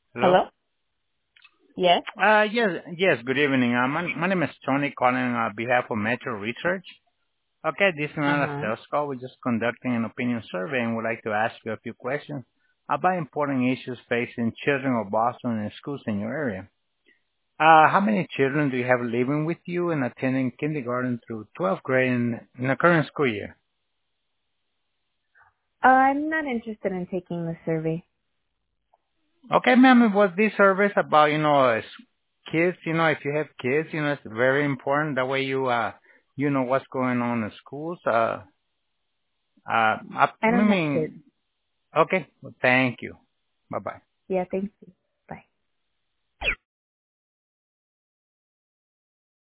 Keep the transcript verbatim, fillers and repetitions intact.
Hello? Hello? Yes? Uh, yes, yes, good evening. Uh, my, my name is Tony calling on behalf of Metro Research. Okay, this is not a Uh-huh. sales call. We're just conducting an opinion survey and would like to ask you a few questions about important issues facing children of Boston and schools in your area. Uh, how many children do you have living with you and attending kindergarten through twelfth grade in, in the current school year? Uh, I'm not interested in taking the survey. Okay, ma'am, was this service about, you know, uh, kids, you know, if you have kids, you know, it's very important. That way you, uh, you know what's going on in schools. Uh, uh, I, I I don't have kids. mean, okay, well, thank you. Bye-bye. Yeah, thank you.